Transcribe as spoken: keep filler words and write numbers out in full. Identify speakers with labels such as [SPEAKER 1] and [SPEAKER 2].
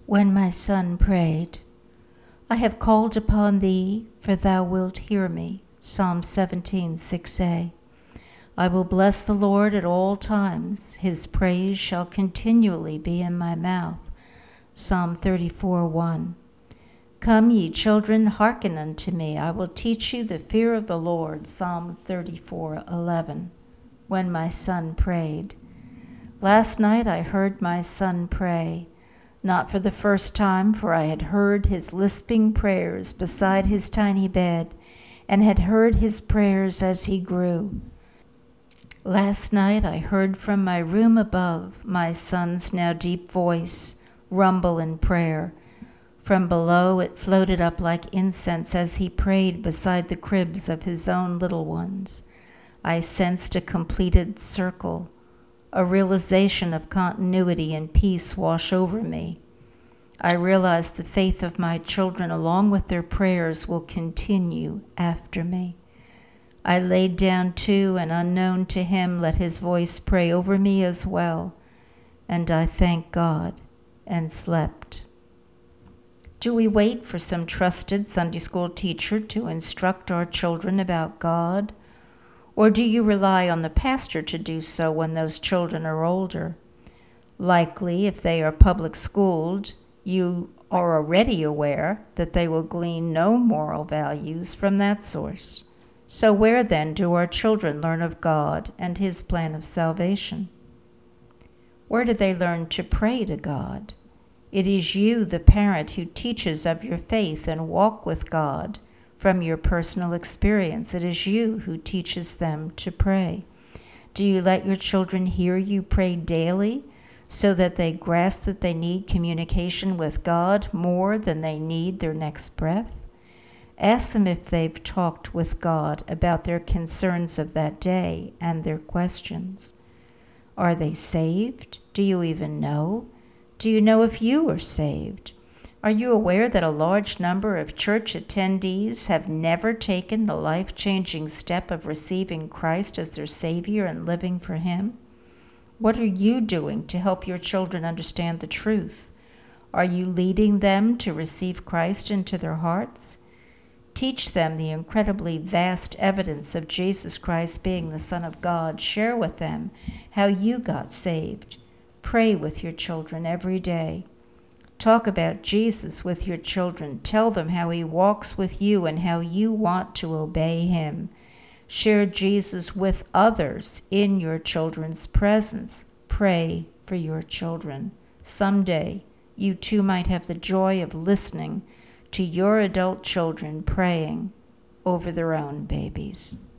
[SPEAKER 1] When my son prayed, I have called upon thee, for thou wilt hear me. Psalm seventeen, six a. I will bless the Lord at all times. His praise shall continually be in my mouth. Psalm thirty-four, one. Come, ye children, hearken unto me. I will teach you the fear of the Lord. Psalm thirty-four, eleven. When my son prayed. Last night I heard my son pray. Not for the first time, for I had heard his lisping prayers beside his tiny bed, and had heard his prayers as he grew. Last night I heard from my room above my son's now deep voice rumble in prayer. From below it floated up like incense as he prayed beside the cribs of his own little ones. I sensed a completed circle, a realization of continuity and peace wash over me. I realized the faith of my children, along with their prayers, will continue after me. I laid down too, and unknown to him, let his voice pray over me as well, and I thanked God and slept. Do we wait for some trusted Sunday school teacher to instruct our children about God? Or do you rely on the pastor to do so when those children are older? Likely, if they are public schooled, you are already aware that they will glean no moral values from that source. So where then do our children learn of God and his plan of salvation? Where do they learn to pray to God? It is you, the parent, who teaches of your faith and walk with God from your personal experience. It is you who teaches them to pray. Do you let your children hear you pray daily so that they grasp that they need communication with God more than they need their next breath? Ask them if they've talked with God about their concerns of that day and their questions. Are they saved? Do you even know? Do you know if you are saved? Are you aware that a large number of church attendees have never taken the life-changing step of receiving Christ as their Savior and living for him? What are you doing to help your children understand the truth? Are you leading them to receive Christ into their hearts? Teach them the incredibly vast evidence of Jesus Christ being the Son of God. Share with them how you got saved. Pray with your children every day. Talk about Jesus with your children. Tell them how he walks with you and how you want to obey him. Share Jesus with others in your children's presence. Pray for your children. Someday, you too might have the joy of listening to your adult children praying over their own babies.